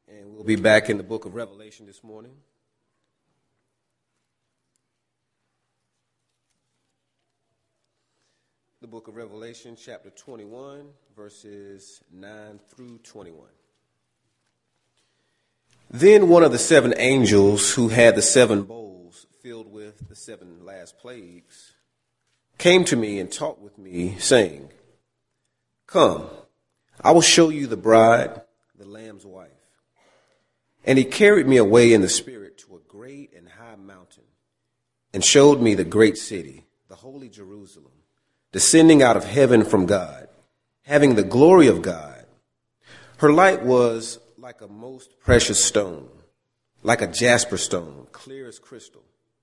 And we'll be back in the book of Revelation this morning. The book of Revelation, chapter 21, verses 9 through 21. Then one of the seven angels who had the seven bowls filled with the seven last plagues came to me and talked with me, saying, "Come, I will show you the bride, the Lamb's wife." And he carried me away in the spirit to a great and high mountain, and showed me the great city, the holy Jerusalem, descending out of heaven from God, having the glory of God. Her light was like a most precious stone, like a jasper stone, clear as crystal.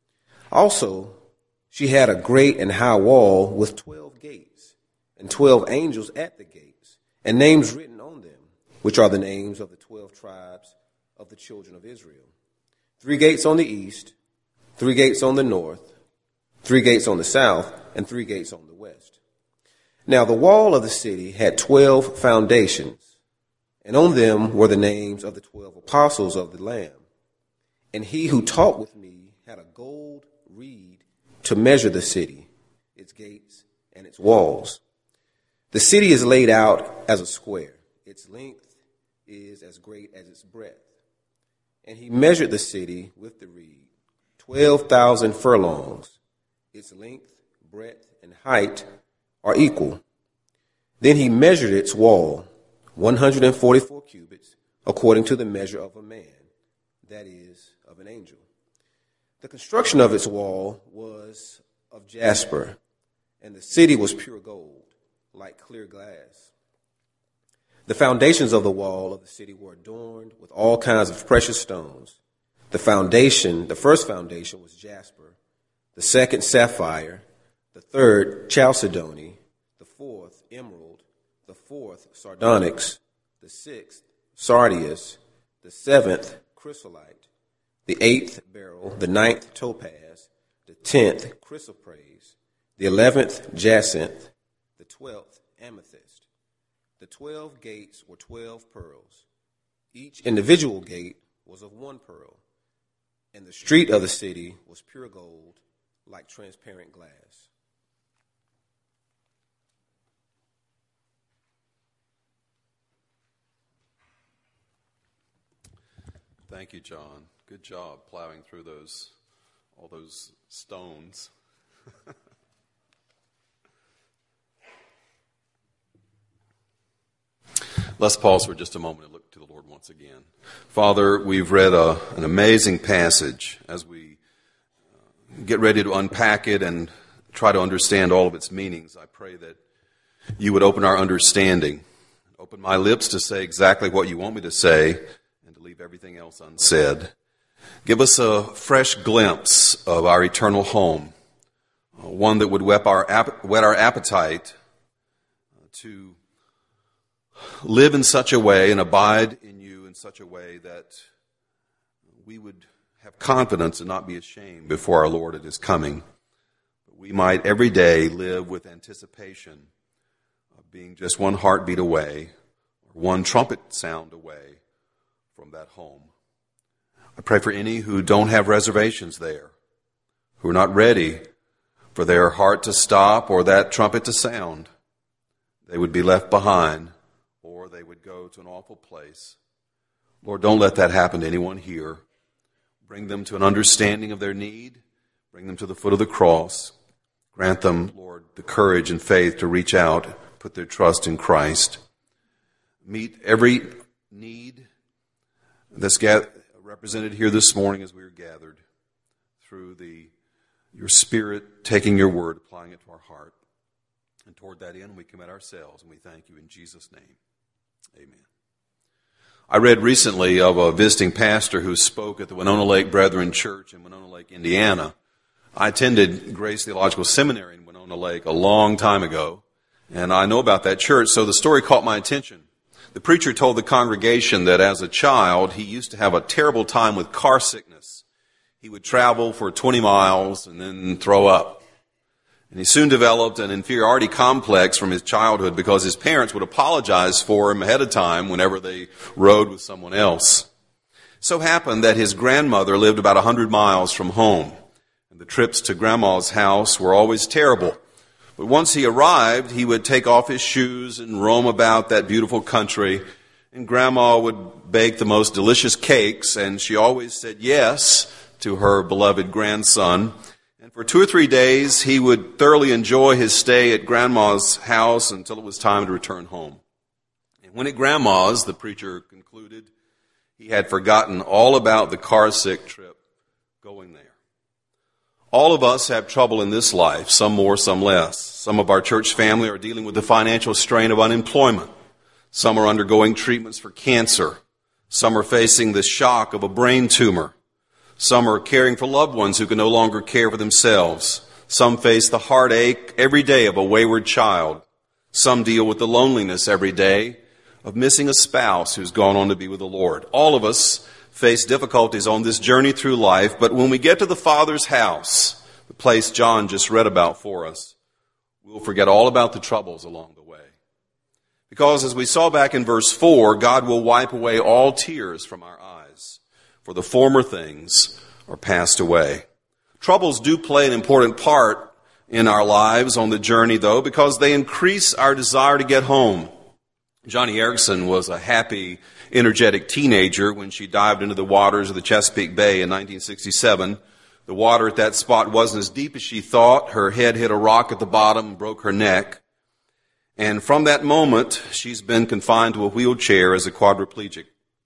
Also, she had a great and high wall with 12 gates, and 12 angels at the gates, and names written on them, which are the names of the 12 tribes of the children of Israel. 3 gates on the east, 3 gates on the north, 3 gates on the south, and 3 gates on the west. Now the wall of the city had 12 foundations, and on them were the names of the 12 apostles of the Lamb. And he who talked with me had a gold reed to measure the city, its gates, and its walls. The city is laid out as a square. Its length is as great as its breadth. And he measured the city with the reed, 12,000 furlongs. Its length, breadth, and height are equal. Then he measured its wall, 144 cubits, according to the measure of a man, that is, of an angel. The construction of its wall was of jasper, and the city was pure gold, like clear glass. The foundations of the wall of the city were adorned with all kinds of precious stones. The first foundation was jasper, the second sapphire, the third chalcedony, the fourth emerald, the fourth sardonyx, the sixth sardius, the seventh chrysolite, the eighth beryl, the ninth topaz, the 10th chrysoprase, the 11th jacinth, the 12th amethyst. The 12 gates were 12 pearls. Each individual gate was of 1 pearl, and the street of the city was pure gold, like transparent glass. Thank you, John. Good job plowing through all those stones. Let's pause for just a moment and look to the Lord once again. Father, we've read an amazing passage. As we get ready to unpack it and try to understand all of its meanings, I pray that you would open our understanding, open my lips to say exactly what you want me to say, and to leave everything else unsaid. Give us a fresh glimpse of our eternal home, one that would whet our appetite to live in such a way and abide in you in such a way that we would have confidence and not be ashamed before our Lord at his coming. We might every day live with anticipation of being just one heartbeat away, or one trumpet sound away from that home. I pray for any who don't have reservations there, who are not ready for their heart to stop or that trumpet to sound. They would be left behind, or they would go to an awful place. Lord, don't let that happen to anyone here. Bring them to an understanding of their need. Bring them to the foot of the cross. Grant them, Lord, the courage and faith to reach out, put their trust in Christ. Meet every need that's represented here this morning as we are gathered through your Spirit taking your word, applying it to our heart. And toward that end, we commit ourselves, and we thank you in Jesus' name. Amen. I read recently of a visiting pastor who spoke at the Winona Lake Brethren Church in Winona Lake, Indiana. I attended Grace Theological Seminary in Winona Lake a long time ago, and I know about that church, so the story caught my attention. The preacher told the congregation that as a child, he used to have a terrible time with car sickness. He would travel for 20 miles and then throw up. And he soon developed an inferiority complex from his childhood because his parents would apologize for him ahead of time whenever they rode with someone else. So happened that his grandmother lived about 100 miles from home, and the trips to Grandma's house were always terrible. But once he arrived, he would take off his shoes and roam about that beautiful country, and Grandma would bake the most delicious cakes, and she always said yes to her beloved grandson. And for 2 or 3 days, he would thoroughly enjoy his stay at Grandma's house until it was time to return home. And when at Grandma's, the preacher concluded, he had forgotten all about the car-sick trip going there. All of us have trouble in this life, some more, some less. Some of our church family are dealing with the financial strain of unemployment. Some are undergoing treatments for cancer. Some are facing the shock of a brain tumor. Some are caring for loved ones who can no longer care for themselves. Some face the heartache every day of a wayward child. Some deal with the loneliness every day of missing a spouse who's gone on to be with the Lord. All of us face difficulties on this journey through life, but when we get to the Father's house, the place John just read about for us, we'll forget all about the troubles along the way. Because as we saw back in verse 4, God will wipe away all tears from our eyes, for the former things are passed away. Troubles do play an important part in our lives on the journey, though, because they increase our desire to get home. Johnny Erickson was a happy, energetic teenager when she dived into the waters of the Chesapeake Bay in 1967. The water at that spot wasn't as deep as she thought. Her head hit a rock at the bottom and broke her neck. And from that moment, she's been confined to a wheelchair as a quadriplegic.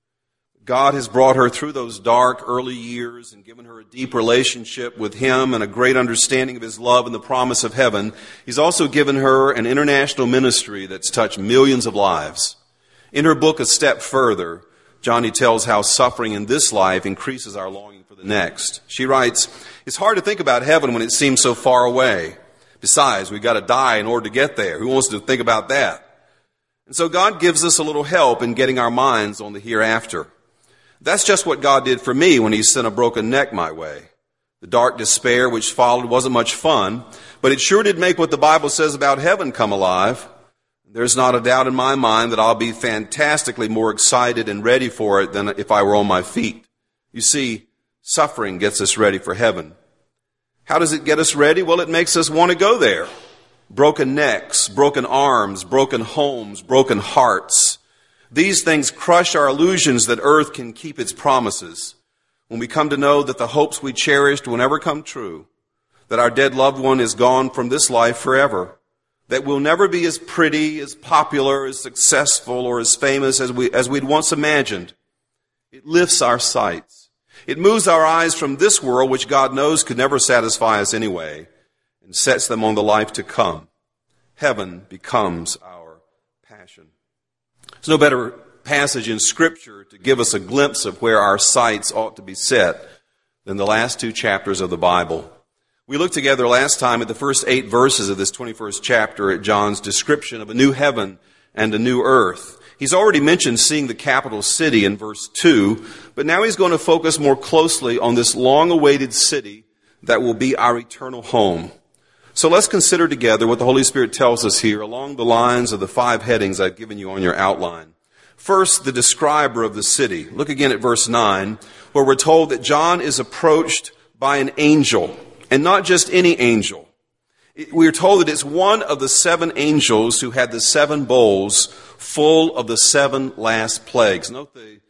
God has brought her through those dark early years and given her a deep relationship with Him and a great understanding of His love and the promise of heaven. He's also given her an international ministry that's touched millions of lives. In her book, A Step Further, Johnny tells how suffering in this life increases our longing for the next. She writes, "It's hard to think about heaven when it seems so far away. Besides, we've got to die in order to get there. Who wants to think about that? And so God gives us a little help in getting our minds on the hereafter. That's just what God did for me when He sent a broken neck my way. The dark despair which followed wasn't much fun, but it sure did make what the Bible says about heaven come alive. There's not a doubt in my mind that I'll be fantastically more excited and ready for it than if I were on my feet. You see, suffering gets us ready for heaven. How does it get us ready? Well, it makes us want to go there. Broken necks, broken arms, broken homes, broken hearts. These things crush our illusions that earth can keep its promises. When we come to know that the hopes we cherished will never come true, that our dead loved one is gone from this life forever, that we'll never be as pretty, as popular, as successful, or as famous as we'd once imagined, it lifts our sights. It moves our eyes from this world, which God knows could never satisfy us anyway, and sets them on the life to come. Heaven becomes our passion. There's no better passage in Scripture to give us a glimpse of where our sights ought to be set than the last 2 chapters of the Bible. We looked together last time at the first 8 verses of this 21st chapter at John's description of a new heaven and a new earth. He's already mentioned seeing the capital city in verse 2, but now he's going to focus more closely on this long-awaited city that will be our eternal home. So let's consider together what the Holy Spirit tells us here along the lines of the 5 headings I've given you on your outline. First, the describer of the city. Look again at verse 9, where we're told that John is approached by an angel, and not just any angel. We're told that it's one of the 7 angels who had the 7 bowls full of the 7 last plagues. Note the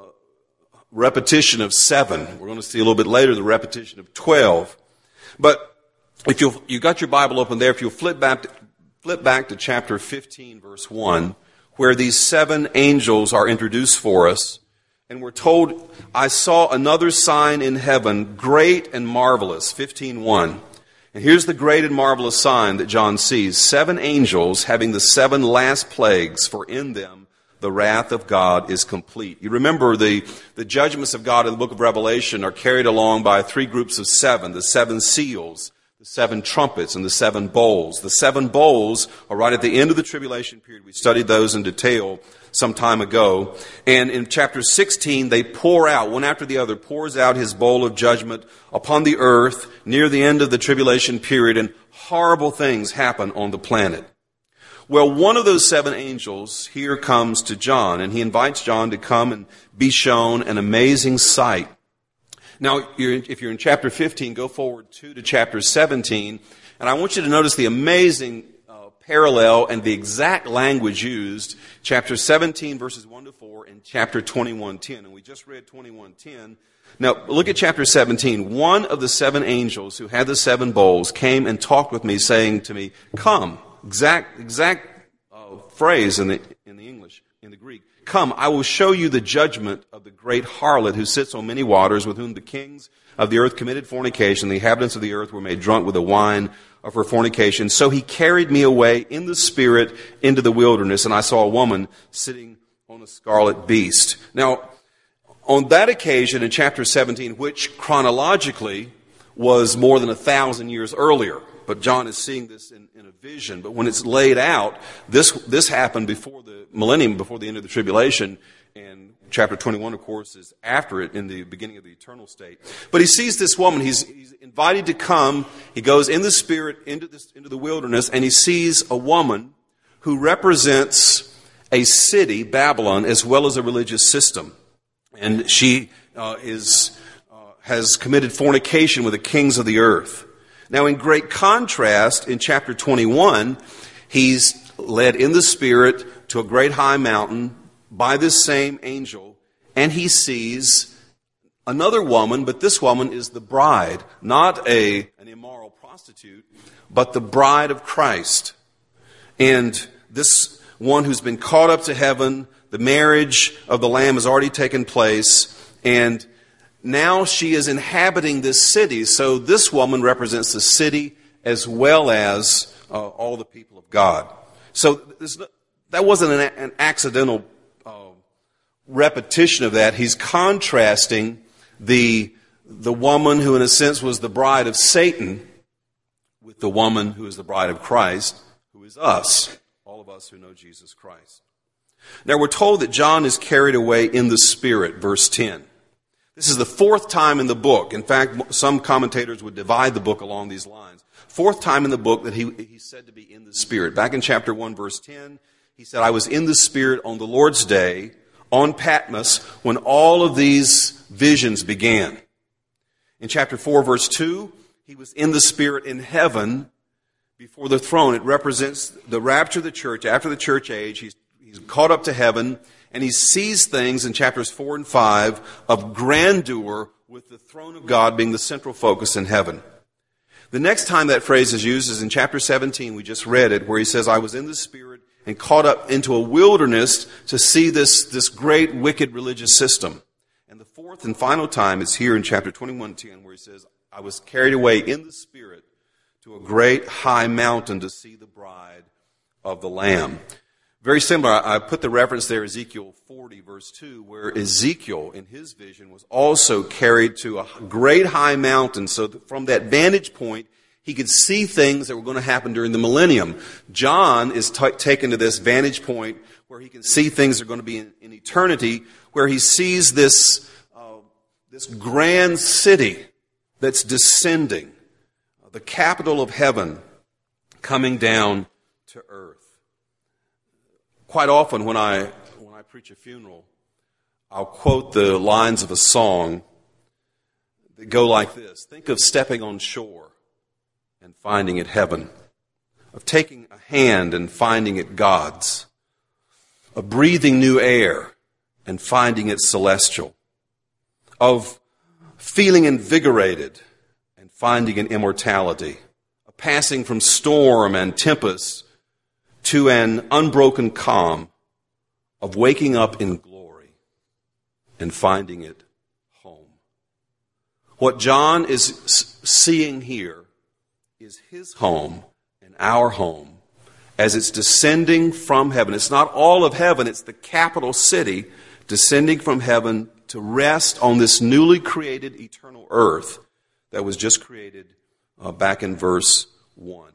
repetition of 7. We're going to see a little bit later the repetition of 12. But if you got your Bible open there, if you'll flip back to chapter 15, verse 1, where these 7 angels are introduced for us, and we're told, I saw another sign in heaven, great and marvelous, 15:1. And here's the great and marvelous sign that John sees. 7 angels having the 7 last plagues, for in them the wrath of God is complete. You remember the judgments of God in the book of Revelation are carried along by 3 groups of 7, the 7 seals, the 7 trumpets, and the 7 bowls. The 7 bowls are right at the end of the tribulation period. We studied those in detail some time ago. And in chapter 16, they pour out, one after the other, pours out his bowl of judgment upon the earth near the end of the tribulation period, and horrible things happen on the planet. Well, one of those 7 angels here comes to John, and he invites John to come and be shown an amazing sight. Now, if you're in chapter 15, go forward to chapter 17, and I want you to notice the amazing parallel and the exact language used, chapter 17, verses 1 to 4, and chapter 21:10. And we just read 21:10. Now, look at chapter 17. One of the 7 angels who had the 7 bowls came and talked with me, saying to me, "Come," exact phrase in the English, in the Greek. "Come, I will show you the judgment of the great harlot who sits on many waters, with whom the kings of the earth committed fornication. The inhabitants of the earth were made drunk with the wine of her fornication. So he carried me away in the spirit into the wilderness, and I saw a woman sitting on a scarlet beast." Now, on that occasion in chapter 17, which chronologically was more than 1,000 years earlier, but John is seeing this in a vision. But when it's laid out, this happened before the millennium, before the end of the tribulation, and chapter 21, of course, is after it in the beginning of the eternal state. But he sees this woman. He's invited to come. He goes in the spirit into the wilderness, and he sees a woman who represents a city, Babylon, as well as a religious system. And she has committed fornication with the kings of the earth. Now, in great contrast, in chapter 21, he's led in the spirit to a great high mountain by this same angel, and he sees another woman, but this woman is the bride, not an immoral prostitute, but the bride of Christ. And this one who's been caught up to heaven, the marriage of the Lamb has already taken place, and now she is inhabiting this city. So this woman represents the city as well as all the people of God. So that wasn't an accidental repetition of that. He's contrasting the woman who in a sense was the bride of Satan with the woman who is the bride of Christ, who is us, all of us who know Jesus Christ. Now we're told that John is carried away in the Spirit, verse 10. This is the 4th time in the book. In fact, some commentators would divide the book along these lines. 4th time in the book that he's said to be in the Spirit. Back in chapter 1, verse 10, he said, "I was in the Spirit on the Lord's day, on Patmos, when all of these visions began." In chapter 4, verse 2, he was in the Spirit in heaven before the throne. It represents the rapture of the church. After the church age, he's caught up to heaven, and he sees things in chapters 4 and 5 of grandeur, with the throne of God being the central focus in heaven. The next time that phrase is used is in chapter 17. We just read it, where he says, "I was in the Spirit and caught up into a wilderness to see this great wicked religious system." And the 4th and final time is here in chapter 21:10, where he says, "I was carried away in the Spirit to a great high mountain to see the bride of the Lamb." Very similar, I put the reference there, Ezekiel 40, verse 2, where Ezekiel, in his vision, was also carried to a great high mountain, so that from that vantage point, he could see things that were going to happen during the millennium. John is taken to this vantage point where he can see things that are going to be in eternity, where he sees this grand city that's descending, the capital of heaven, coming down to earth. Quite often when I preach a funeral, I'll quote the lines of a song that go like this: "Think of stepping on shore and finding it heaven, of taking a hand and finding it God's, of breathing new air and finding it celestial, of feeling invigorated and finding it immortality, of passing from storm and tempest to an unbroken calm, of waking up in glory and finding it home." What John is seeing here is his home and our home as it's descending from heaven. It's not all of heaven, it's the capital city descending from heaven to rest on this newly created eternal earth that was just created back in verse 1.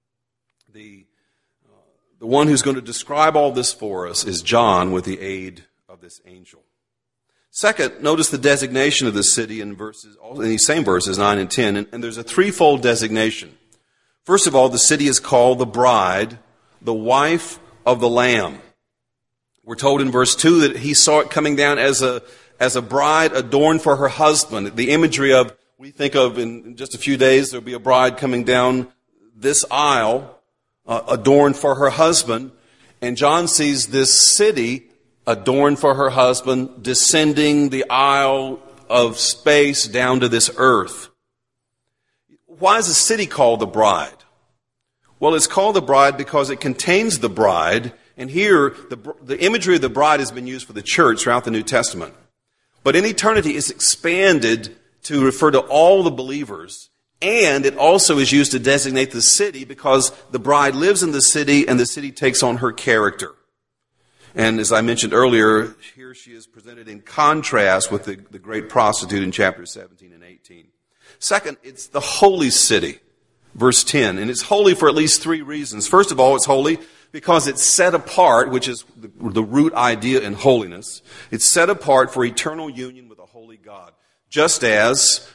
The one who's going to describe all this for us is John with the aid of this angel. Second, notice the designation of the city in these same verses, 9 and 10, and there's a threefold designation. First of all, the city is called the bride the wife of the Lamb. We're told in verse 2 that he saw it coming down as a bride adorned for her husband. The imagery of, we think of in just a few days, there'll be a bride coming down this aisle, adorned for her husband. And John sees this city adorned for her husband, descending the aisle of space down to this earth. Why is the city called the bride? Well, it's called the bride because it contains the bride. And here, the imagery of the bride has been used for the church throughout the New Testament. But in eternity, it's expanded to refer to all the believers. And it also is used to designate the city because the bride lives in the city and the city takes on her character. And as I mentioned earlier, here she is presented in contrast with the great prostitute in chapters 17 and 18. Second, it's the holy city, verse 10. And it's holy for at least three reasons. First of all, it's holy because it's set apart, which is the root idea in holiness. It's set apart for eternal union with a holy God. Just as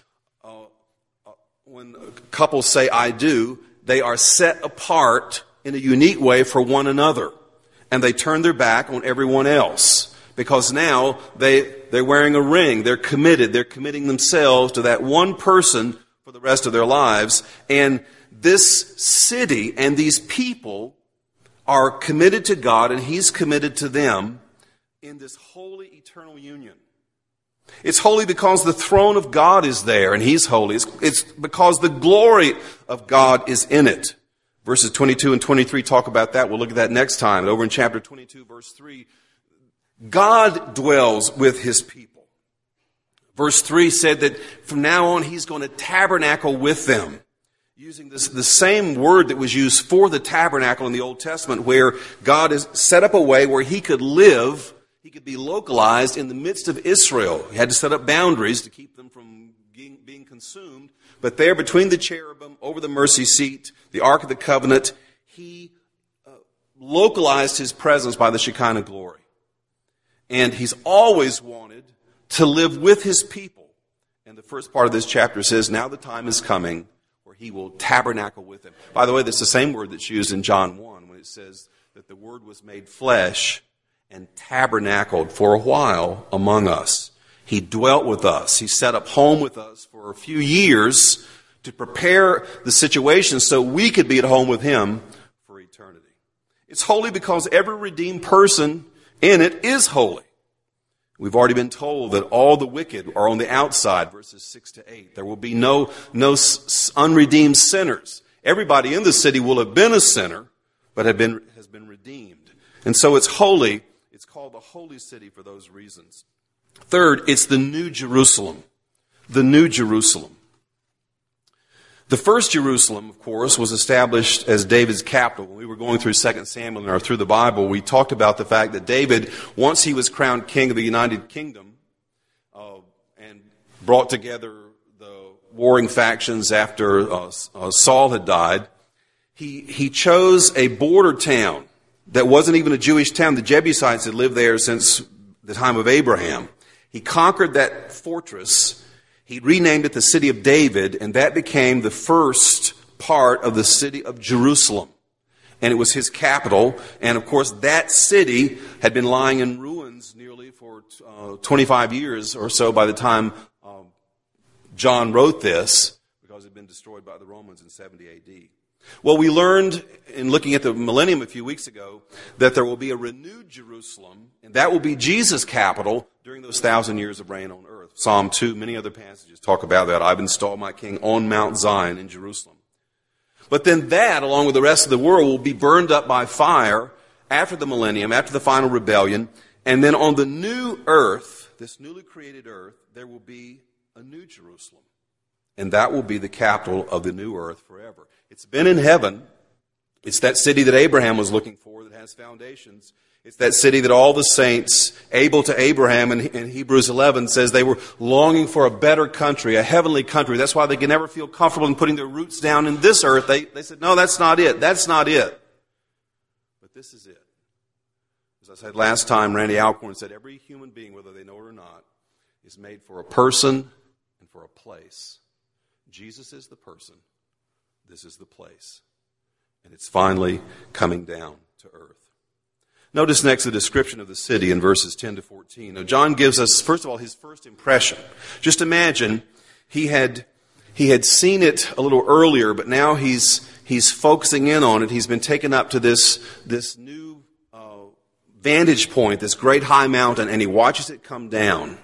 when couples say, I do, they are set apart in a unique way for one another. And they turn their back on everyone else. Because now they're wearing a ring. They're committed. They're committing themselves to that one person for the rest of their lives. And this city and these people are committed to God, and He's committed to them in this holy eternal union. It's holy because the throne of God is there, and He's holy. It's because the glory of God is in it. Verses 22 and 23 talk about that. We'll look at that next time. Over in chapter 22, verse 3, God dwells with His people. Verse 3 said that from now on He's going to tabernacle with them. Using the same word that was used for the tabernacle in the Old Testament, where God has set up a way where He could live, He could be localized in the midst of Israel. He had to set up boundaries to keep them from being consumed. But there between the cherubim, over the mercy seat, the Ark of the Covenant, He localized His presence by the Shekinah glory. And He's always wanted to live with His people. And the first part of this chapter says, now the time is coming He will tabernacle with them. By the way, that's the same word that's used in John 1 when it says that the Word was made flesh and tabernacled for a while among us. He dwelt with us. He set up home with us for a few years to prepare the situation so we could be at home with Him for eternity. It's holy because every redeemed person in it is holy. We've already been told that all the wicked are on the outside, verses 6 to 8. There will be no unredeemed sinners. Everybody in the city will have been a sinner, but has been redeemed. And so it's holy. It's called the holy city for those reasons. Third, it's the New Jerusalem. The New Jerusalem. The first Jerusalem, of course, was established as David's capital. When we were going through 2 Samuel or through the Bible, we talked about the fact that David, once he was crowned king of the United Kingdom and brought together the warring factions after Saul had died, he chose a border town that wasn't even a Jewish town. The Jebusites had lived there since the time of Abraham. He conquered that fortress. He renamed it the City of David, and that became the first part of the city of Jerusalem. And it was his capital. And of course, that city had been lying in ruins nearly for 25 years or so by the time John wrote this, because it had been destroyed by the Romans in 70 A.D. Well, we learned in looking at the millennium a few weeks ago that there will be a renewed Jerusalem, and that will be Jesus' capital during those 1,000 years of reign on earth. Psalm 2, many other passages talk about that. I've installed my king on Mount Zion in Jerusalem. But then that, along with the rest of the world, will be burned up by fire after the millennium, after the final rebellion. And then on the new earth, this newly created earth, there will be a new Jerusalem. And that will be the capital of the new earth forever. It's been in heaven. It's that city that Abraham was looking for that has foundations. It's that city that all the saints, Abel to Abraham in Hebrews 11 says they were longing for a better country, a heavenly country. That's why they can never feel comfortable in putting their roots down in this earth. They said, no, that's not it. That's not it. But this is it. As I said last time, Randy Alcorn said every human being, whether they know it or not, is made for a person and for a place. Jesus is the person. This is the place. and it's finally coming down to earth. Notice next the description of the city in verses 10 to 14. Now, John gives us, first of all, his first impression. Just imagine he had seen it a little earlier, but now he's focusing in on it. He's been taken up to this new vantage point, this great high mountain, and he watches it come down.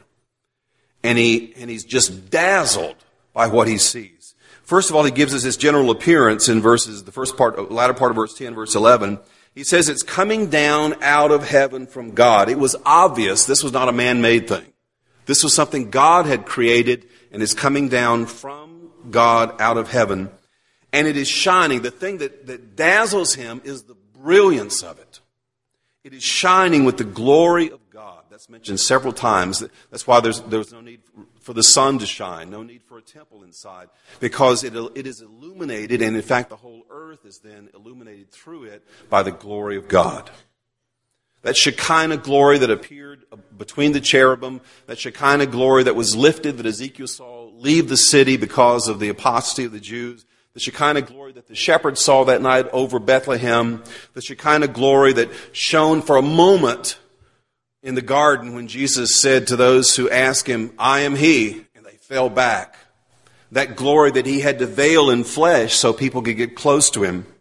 And he's just dazzled by what he sees. First of all, he gives us his general appearance in the latter part of verse 10, verse 11. He says it's coming down out of heaven from God. It was obvious this was not a man-made thing. This was something God had created, and is coming down from God out of heaven. And it is shining. The thing that dazzles him is the brilliance of it. It is shining with the glory of God. That's mentioned several times. That's why there's no need for the sun to shine, no need for a temple inside, because it is illuminated, and in fact the whole earth is then illuminated through it by the glory of God. That Shekinah glory that appeared between the cherubim, that Shekinah glory that was lifted, that Ezekiel saw leave the city because of the apostasy of the Jews, the Shekinah glory that the shepherds saw that night over Bethlehem, the Shekinah glory that shone for a moment in the garden when Jesus said to those who asked him, "I am he," and they fell back. That glory that he had to veil in flesh so people could get close to him.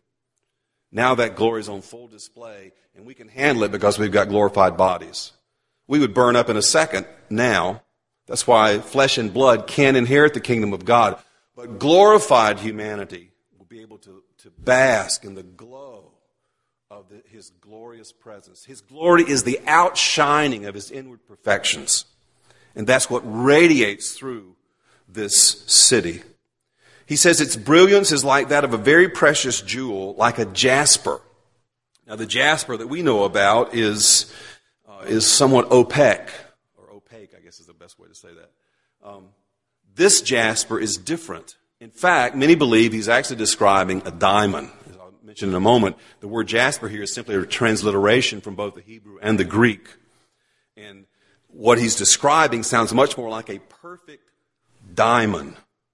Now that glory is on full display, and we can handle it because we've got glorified bodies. We would burn up in a second now. That's why flesh and blood can't inherit the kingdom of God. But glorified humanity will be able to bask in the glow of his glorious presence. His glory is the outshining of his inward perfections. And that's what radiates through this city. He says its brilliance is like that of a very precious jewel, like a jasper. Now the jasper that we know about is somewhat opaque, or opaque, I guess is the best way to say that. This jasper is different. In fact, many believe he's actually describing a diamond. As I'll mention in a moment, the word jasper here is simply a transliteration from both the Hebrew and the Greek. And what he's describing sounds much more like a perfect diamond.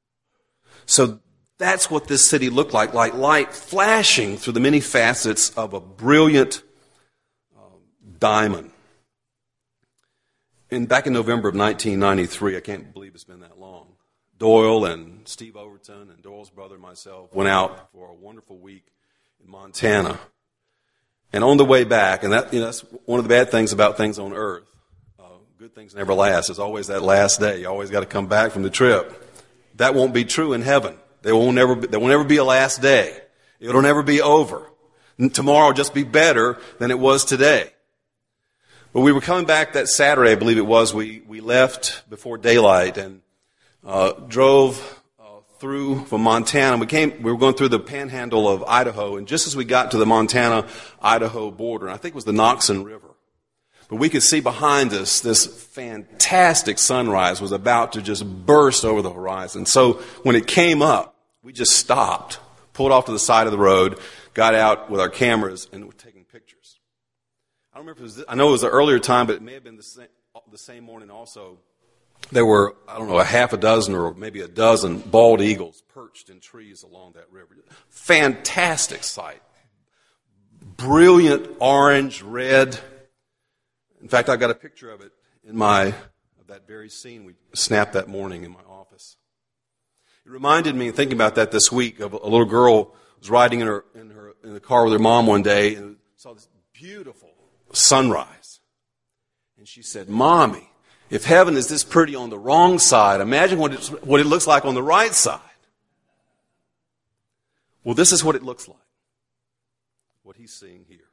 So that's what this city looked like light flashing through the many facets of a brilliant diamond. And back in November of 1993, I can't believe it's been that long, Doyle and Steve Overton and Doyle's brother and myself went out for a wonderful week in Montana. And on the way back, and that's one of the bad things about things on earth. Good things never last. There's always that last day. You always got to come back from the trip. That won't be true in heaven. There will never be a last day. It'll never be over. Tomorrow will just be better than it was today. But we were coming back that Saturday, I believe it was. We left before daylight and drove through from Montana. We were going through the panhandle of Idaho, and just as we got to the Montana-Idaho border, and I think it was the Noxon River, but we could see behind us this fantastic sunrise was about to just burst over the horizon. So when it came up, we just stopped, pulled off to the side of the road, got out with our cameras, and were taking pictures. I don't remember if it was, I know it was an earlier time, but it may have been the same morning also. There were, a half a dozen or maybe a dozen bald eagles perched in trees along that river. Fantastic sight. Brilliant orange, red. In fact, I've got a picture of it of that very scene we snapped that morning in my office. It reminded me, thinking about that this week, of a little girl who was riding in the car with her mom one day and saw this beautiful sunrise. And she said, "Mommy, if heaven is this pretty on the wrong side, imagine what it looks like on the right side." Well, this is what it looks like, what he's seeing here.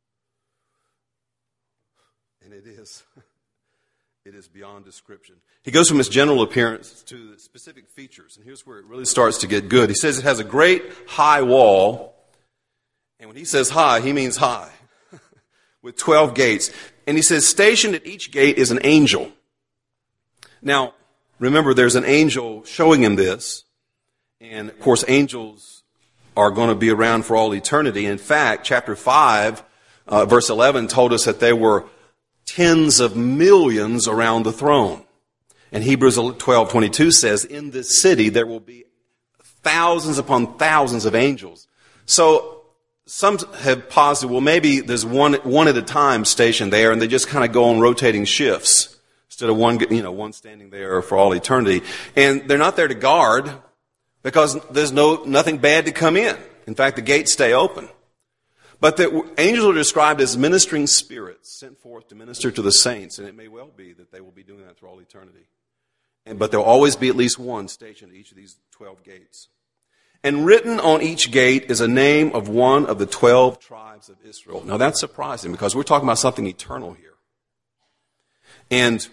And it is beyond description. He goes from its general appearance to the specific features, and here's where it really starts to get good. He says it has a great high wall, and when he says high, he means high, with 12 gates. And he says stationed at each gate is an angel. Now, remember, there's an angel showing him this, and of course angels are going to be around for all eternity. In fact, chapter 5, verse 11 told us that there were tens of millions around the throne. And Hebrews 12:22 says, in this city there will be thousands upon thousands of angels. So some have posited, well, maybe there's one at a time stationed there, and they just kind of go on rotating shifts instead of one standing there for all eternity. And they're not there to guard because there's nothing bad to come in. In fact, the gates stay open. But the angels are described as ministering spirits sent forth to minister to the saints, and it may well be that they will be doing that through all eternity. But there'll always be at least one stationed at each of these 12 gates. And written on each gate is a name of one of the 12 tribes of Israel. Now that's surprising because we're talking about something eternal here. And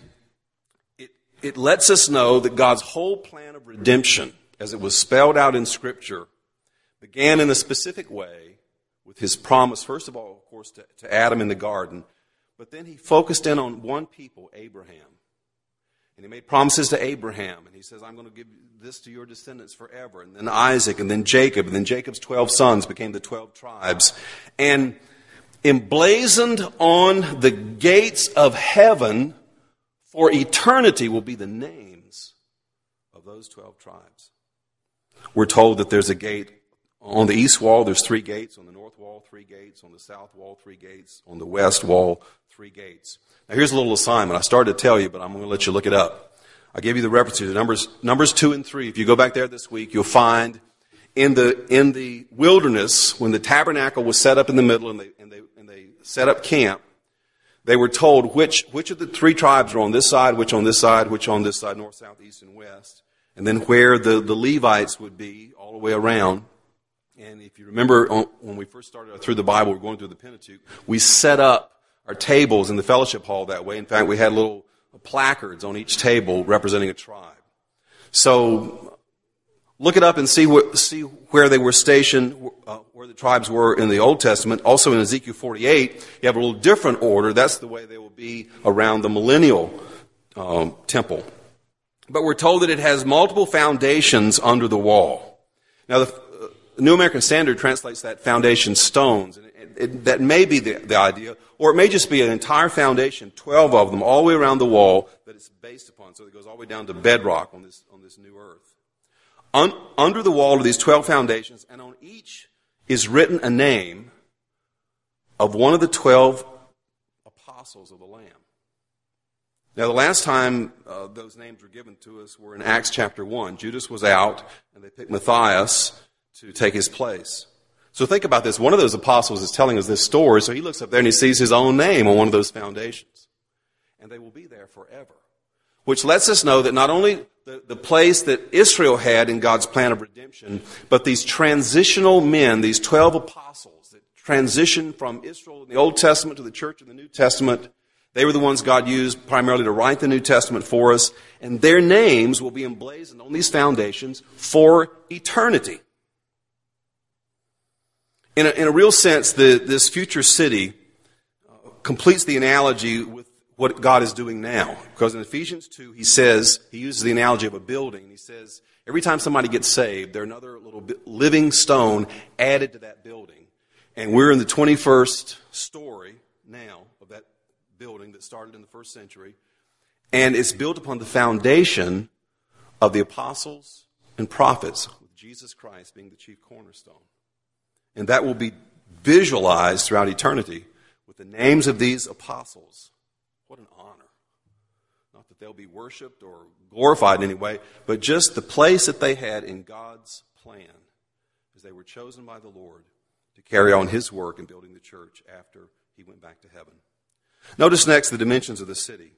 it lets us know that God's whole plan of redemption, as it was spelled out in Scripture, began in a specific way with his promise, first of all, of course, to Adam in the garden, but then he focused in on one people, Abraham. And he made promises to Abraham, and he says, I'm going to give this to your descendants forever, and then Isaac, and then Jacob, and then Jacob's 12 sons became the 12 tribes. And emblazoned on the gates of heaven for eternity will be the names of those 12 tribes. We're told that there's a gate on the east wall, there's 3 gates. On the north wall, 3 gates. On the south wall, 3 gates. On the west wall, 3 gates. Now here's a little assignment. I started to tell you, but I'm going to let you look it up. I gave you the references to Numbers 2 and 3. If you go back there this week, you'll find in the wilderness, when the tabernacle was set up in the middle and they set up camp, they were told which of the 3 tribes were on this side, which on this side, which on this side, north, south, east, and west, and then where the Levites would be all the way around. And if you remember, when we first started through the Bible, we were going through the Pentateuch, we set up our tables in the fellowship hall that way. In fact, we had little placards on each table representing a tribe. So look it up and see where they were stationed, where the tribes were in the Old Testament. Also in Ezekiel 48, you have a little different order. That's the way they will be around the millennial temple. But we're told that it has multiple foundations under the wall. Now, the New American Standard translates that foundation stones. And that may be the idea, or it may just be an entire foundation, 12 of them, all the way around the wall that it's based upon. So it goes all the way down to bedrock on this new earth. Under the wall are these 12 foundations, and on each is written a name of one of the 12 apostles of the Lamb. Now, the last time those names were given to us were in Acts chapter 1. Judas was out, and they picked Matthias to take his place. So think about this. One of those apostles is telling us this story, so he looks up there and he sees his own name on one of those foundations. And they will be there forever. Which lets us know that not only the place that Israel had in God's plan of redemption, but these transitional men, these 12 apostles that transitioned from Israel in the Old Testament to the church in the New Testament, they were the ones God used primarily to write the New Testament for us, and their names will be emblazoned on these foundations for eternity. In a real sense, this future city completes the analogy with what God is doing now. Because in Ephesians 2, he uses the analogy of a building. He says, every time somebody gets saved, there's another little living stone added to that building. And we're in the 21st story now of that building that started in the first century. And it's built upon the foundation of the apostles and prophets, with Jesus Christ being the chief cornerstone. And that will be visualized throughout eternity with the names of these apostles. What an honor. Not that they'll be worshiped or glorified in any way, but just the place that they had in God's plan as they were chosen by the Lord to carry on his work in building the church after he went back to heaven. Notice next the dimensions of the city.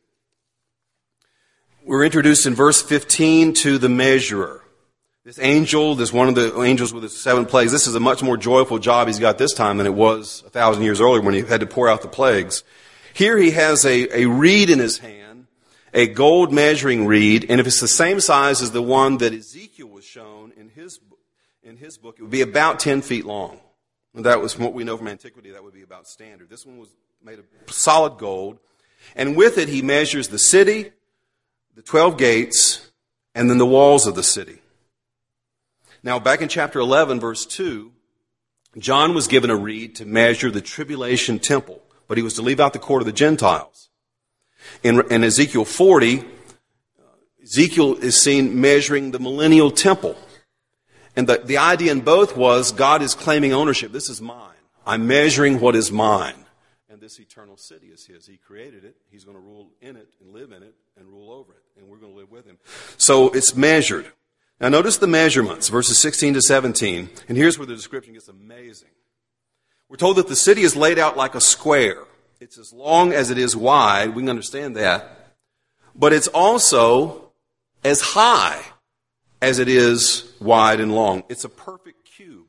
We're introduced in verse 15 to the measurer. This one of the angels with the 7 plagues, this is a much more joyful job he's got this time than it was 1,000 years earlier when he had to pour out the plagues. Here he has a reed in his hand, a gold measuring reed, and if it's the same size as the one that Ezekiel was shown in his book, it would be about 10 feet long. And that was, from what we know from antiquity, that would be about standard. This one was made of solid gold, and with it he measures the city, the 12 gates, and then the walls of the city. Now, back in chapter 11, verse 2, John was given a reed to measure the tribulation temple, but he was to leave out the court of the Gentiles. In Ezekiel 40, Ezekiel is seen measuring the millennial temple. And the idea in both was God is claiming ownership. This is mine. I'm measuring what is mine. And this eternal city is his. He created it. He's going to rule in it and live in it and rule over it. And we're going to live with him. So it's measured. Now notice the measurements, verses 16 to 17. And here's where the description gets amazing. We're told that the city is laid out like a square. It's as long as it is wide. We can understand that. But it's also as high as it is wide and long. It's a perfect cube.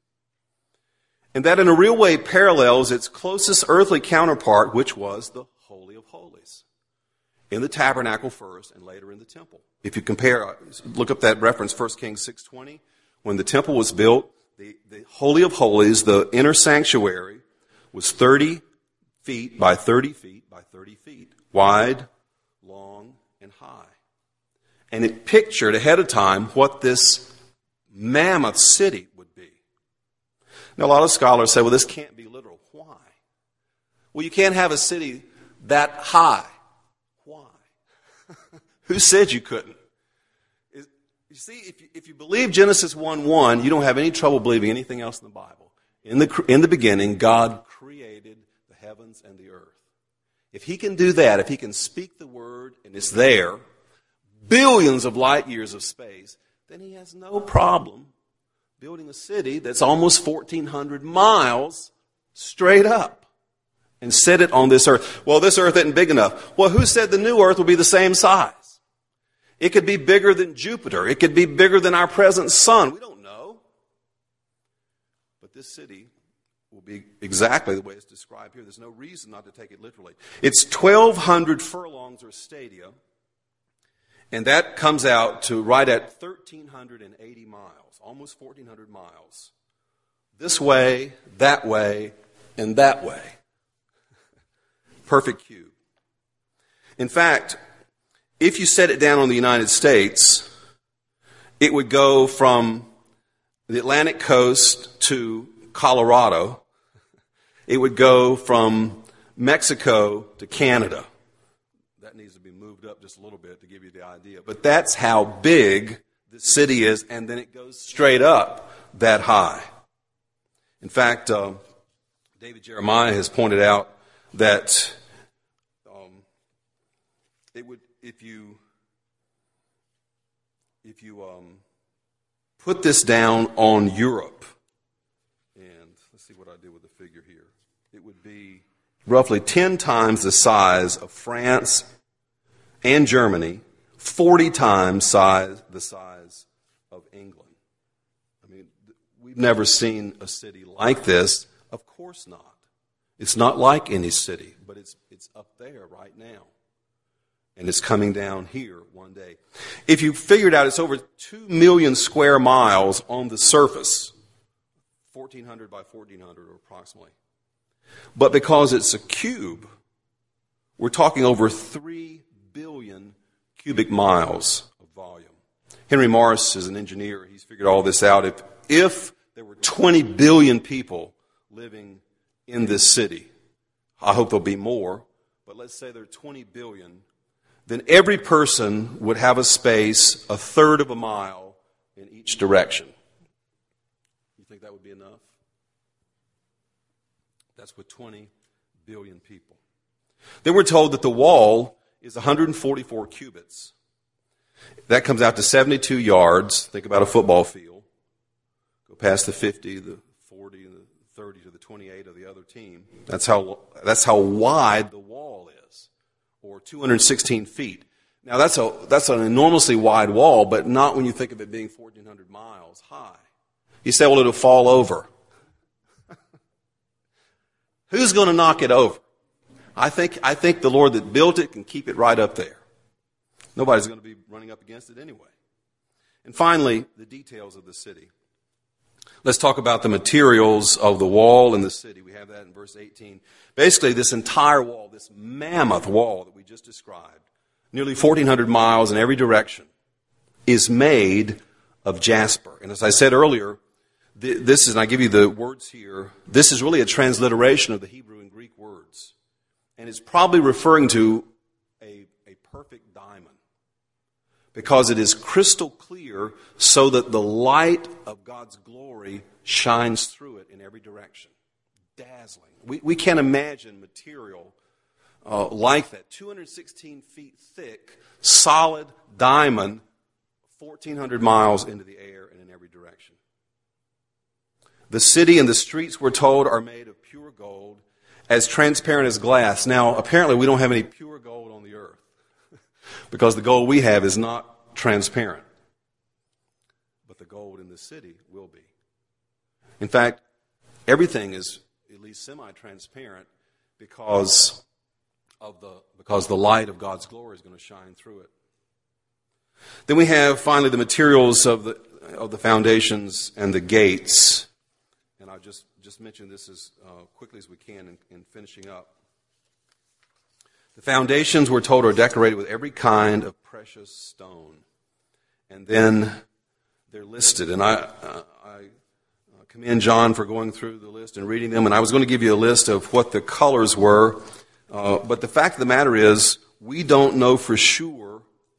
And that in a real way parallels its closest earthly counterpart, which was the Holy of Holies. In the tabernacle first and later in the temple. If you compare, look up that reference, 1 Kings 6:20. When the temple was built, the Holy of Holies, the inner sanctuary, was 30 feet by 30 feet by 30 feet. Wide, long, and high. And it pictured ahead of time what this mammoth city would be. Now, a lot of scholars say, well, this can't be literal. Why? Well, you can't have a city that high. Why? Who said you couldn't? You see, if you believe Genesis 1:1, you don't have any trouble believing anything else in the Bible. In the beginning, God created the heavens and the earth. If he can do that, if he can speak the word and it's there, billions of light years of space, then he has no problem building a city that's almost 1,400 miles straight up and set it on this earth. Well, this earth isn't big enough. Well, who said the new earth will be the same size? It could be bigger than Jupiter. It could be bigger than our present sun. We don't know. But this city will be exactly the way it's described here. There's no reason not to take it literally. It's 1,200 furlongs or stadia. And that comes out to right at 1,380 miles, almost 1,400 miles. This way, and that way. Perfect cube. In fact, if you set it down on the United States, it would go from the Atlantic coast to Colorado. It would go from Mexico to Canada. That needs to be moved up just a little bit to give you the idea. But that's how big the city is, and then it goes straight up that high. In fact, David Jeremiah has pointed out that it would, if you put this down on Europe, and let's see what I did with the figure here, it would be roughly 10 times the size of France and Germany, 40 times the size of England. I mean, we've never seen a city like this. Of course not. It's not like any city, but it's up there right now. And it's coming down here one day. If you figured out it's over 2 million square miles on the surface, 1,400 by 1,400 approximately. But because it's a cube, we're talking over 3 billion cubic miles of volume. Henry Morris is an engineer. He's figured all this out. If there were 20 billion people living in this city, I hope there'll be more, but let's say there are 20 billion, then every person would have a space a third of a mile in each direction. You think that would be enough? That's with 20 billion people. Then we're told that the wall is 144 cubits. That comes out to 72 yards. Think about a football field. Go past the 50, the 40, the 30 to the 28 of the other team. That's how wide the wall is, or 216 feet. Now that's an enormously wide wall, but not when you think of it being 1,400 miles high. You say, well, it'll fall over. Who's going to knock it over? I think the Lord that built it can keep it right up there. Nobody's going to be running up against it anyway. And finally, the details of the city. Let's talk about the materials of the wall and the city. We have that in verse 18. Basically, this entire wall, this mammoth wall that we just described, nearly 1,400 miles in every direction, is made of jasper. And as I said earlier, this is, and I give you the words here, this is really a transliteration of the Hebrew and Greek words. And it's probably referring to a perfect diamond, because it is crystal clear so that the light of God's glory shines through it in every direction. dazzling. We can't imagine material like that. 216 feet thick, solid diamond, 1,400 miles into the air and in every direction. The city and the streets, we're told, are made of pure gold, as transparent as glass. Now, apparently we don't have any pure gold on the earth because the gold we have is not transparent. But the gold in the city will be. In fact, everything is at least semi-transparent because the light of God's glory is going to shine through it. Then we have finally the materials of the foundations and the gates. And I'll just mention this as quickly as we can in finishing up. The foundations, we're told, are decorated with every kind of precious stone. And then they're listed. And I commend John for going through the list and reading them. And I was going to give you a list of what the colors were. But the fact of the matter is, we don't know for sure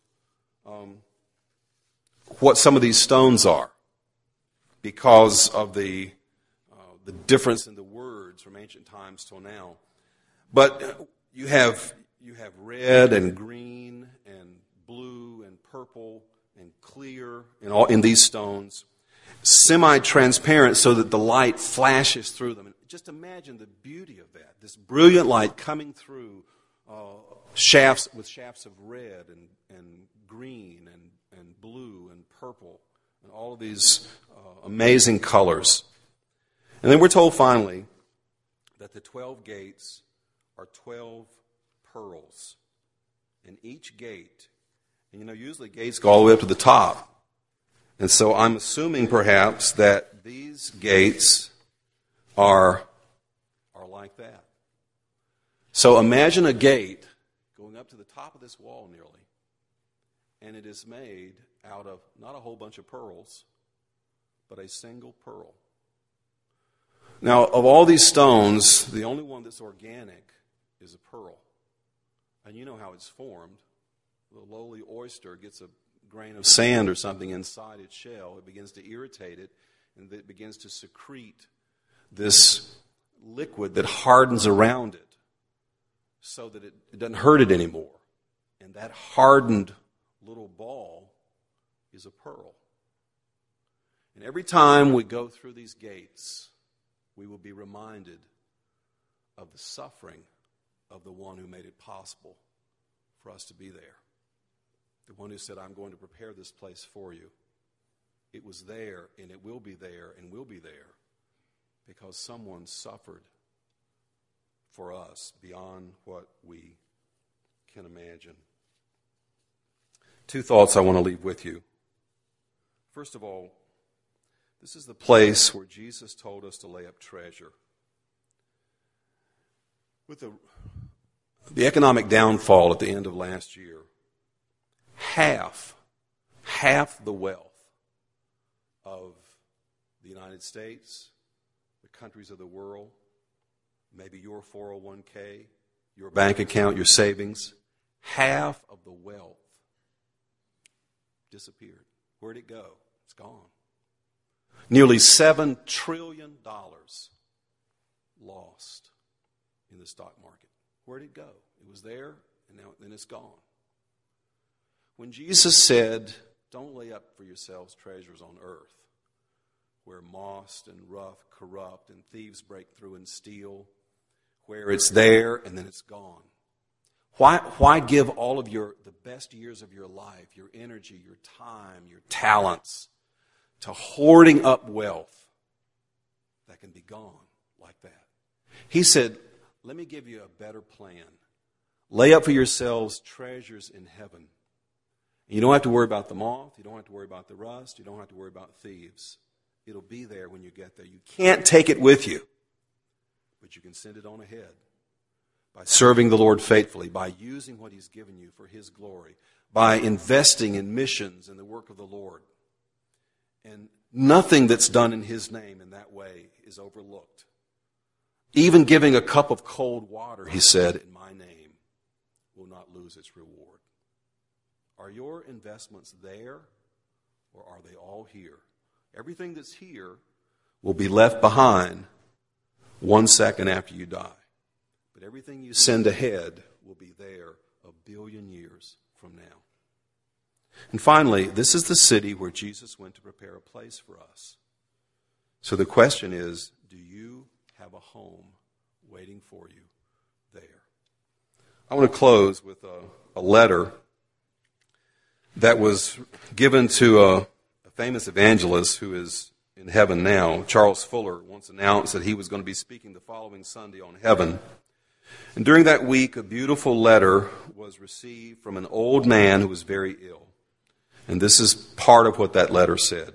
what some of these stones are because of the difference in the words from ancient times till now. But you have red and green and blue and purple and clear in these stones, semi-transparent so that the light flashes through them. And just imagine the beauty of that, this brilliant light coming through shafts of red and green and blue and purple and all of these amazing colors. And then we're told finally that the 12 gates are 12 pearls. And each gate, and usually gates go all the way up to the top. And so I'm assuming perhaps that these gates are like that. So imagine a gate going up to the top of this wall nearly. And it is made out of not a whole bunch of pearls, but a single pearl. Now, of all these stones, the only one that's organic is a pearl. And you know how it's formed. The lowly oyster gets a grain of sand or something inside its shell. It begins to irritate it, and it begins to secrete this liquid that hardens around it so that it doesn't hurt it anymore. And that hardened little ball is a pearl. And every time we go through these gates, we will be reminded of the suffering of the one who made it possible for us to be there. The one who said, I'm going to prepare this place for you. It was there, and it will be there, and will be there because someone suffered for us beyond what we can imagine. Two thoughts I want to leave with you. First of all, this is the place where Jesus told us to lay up treasure. With the economic downfall at the end of last year, half the wealth of the United States, the countries of the world, maybe your 401k, your bank account, your savings, half of the wealth disappeared. Where'd it go? It's gone. Nearly $7 trillion lost in the stock market. Where'd it go? It was there, and then it's gone. When Jesus said, don't lay up for yourselves treasures on earth, where moss and rough corrupt and thieves break through and steal, where it's there and then it's gone. Why give all of the best years of your life, your energy, your time, your talents, to hoarding up wealth that can be gone like that? He said, let me give you a better plan. Lay up for yourselves treasures in heaven. You don't have to worry about the moth. You don't have to worry about the rust. You don't have to worry about thieves. It'll be there when you get there. You can't take it with you, but you can send it on ahead by serving the Lord faithfully, by using what He's given you for His glory, by investing in missions and the work of the Lord. And nothing that's done in His name in that way is overlooked. Even giving a cup of cold water, He said, in my name, will not lose its reward. Are your investments there, or are they all here? Everything that's here will be left behind 1 second after you die. But everything you send ahead will be there a billion years from now. And finally, this is the city where Jesus went to prepare a place for us. So the question is, do you have a home waiting for you there? I want to close with a letter that was given to a famous evangelist who is in heaven now. Charles Fuller once announced that he was going to be speaking the following Sunday on heaven. And during that week, a beautiful letter was received from an old man who was very ill. And this is part of what that letter said.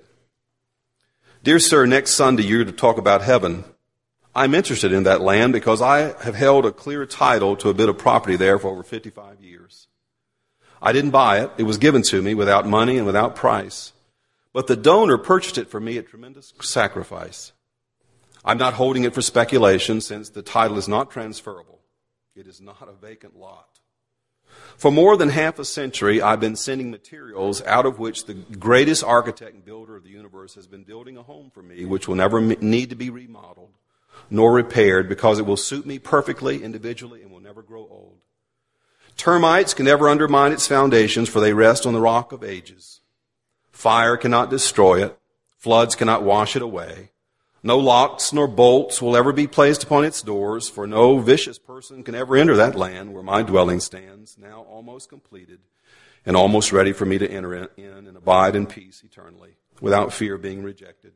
Dear sir, next Sunday you're to talk about heaven. I'm interested in that land because I have held a clear title to a bit of property there for over 55 years. I didn't buy it. It was given to me without money and without price. But the donor purchased it for me at tremendous sacrifice. I'm not holding it for speculation since the title is not transferable. It is not a vacant lot. For more than half a century, I've been sending materials out of which the greatest architect and builder of the universe has been building a home for me, which will never need to be remodeled nor repaired because it will suit me perfectly, individually, and will never grow old. Termites can never undermine its foundations, for they rest on the rock of ages. Fire cannot destroy it. Floods cannot wash it away. No locks nor bolts will ever be placed upon its doors, for no vicious person can ever enter that land where my dwelling stands, now almost completed and almost ready for me to enter in and abide in peace eternally, without fear of being rejected.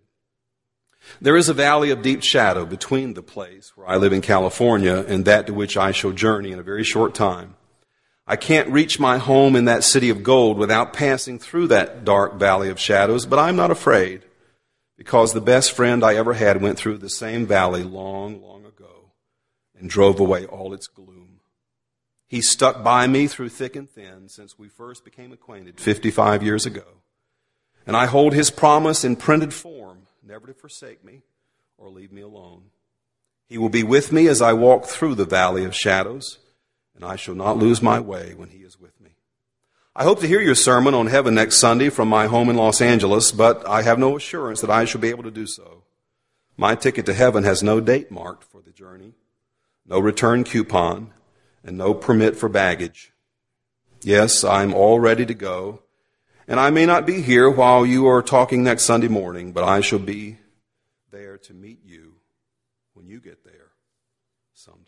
There is a valley of deep shadow between the place where I live in California and that to which I shall journey in a very short time. I can't reach my home in that city of gold without passing through that dark valley of shadows, but I'm not afraid, because the best friend I ever had went through the same valley long, long ago and drove away all its gloom. He stuck by me through thick and thin since we first became acquainted 55 years ago. And I hold his promise in printed form, never to forsake me or leave me alone. He will be with me as I walk through the valley of shadows, and I shall not lose my way when he is with me. I hope to hear your sermon on heaven next Sunday from my home in Los Angeles, but I have no assurance that I shall be able to do so. My ticket to heaven has no date marked for the journey, no return coupon, and no permit for baggage. Yes, I'm all ready to go, and I may not be here while you are talking next Sunday morning, but I shall be there to meet you when you get there someday.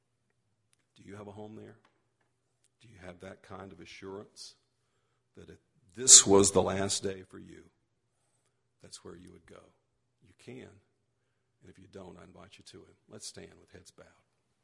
Do you have a home there? Do you have that kind of assurance that if this was the last day for you, that's where you would go? You can. And if you don't, I invite you to it. Let's stand with heads bowed.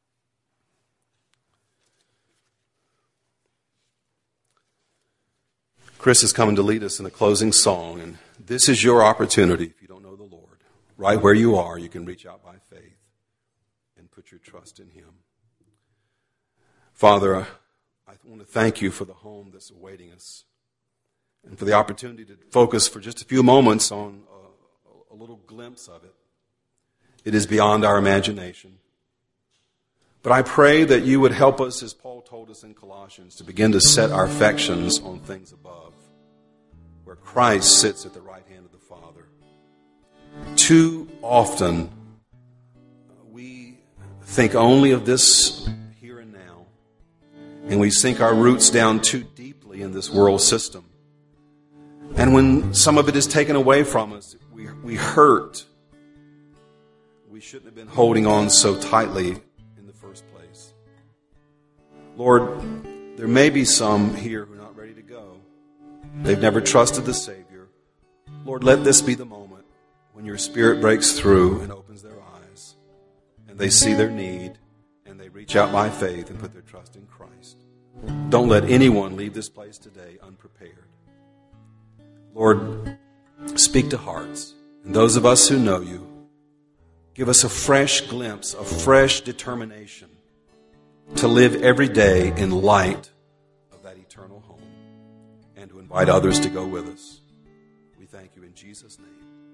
Chris is coming to lead us in a closing song, and this is your opportunity, if you don't know the Lord. Right where you are, you can reach out by faith and put your trust in him. Father, I want to thank you for the home that's awaiting us and for the opportunity to focus for just a few moments on a little glimpse of it. It is beyond our imagination. But I pray that you would help us, as Paul told us in Colossians, to begin to set our affections on things above, where Christ sits at the right hand of the Father. Too often, we think only of this here and now, and we sink our roots down too deeply in this world system. And when some of it is taken away from us, we hurt. We shouldn't have been holding on so tightly in the first place. Lord, there may be some here who are not ready to go. They've never trusted the Savior. Lord, let this be the moment when your Spirit breaks through and opens their eyes, and they see their need, and they reach out by faith and put their trust in Christ. Don't let anyone leave this place today unprepared. Lord, speak to hearts. And those of us who know you, give us a fresh glimpse, a fresh determination to live every day in light of that eternal home and to invite others to go with us. We thank you in Jesus' name.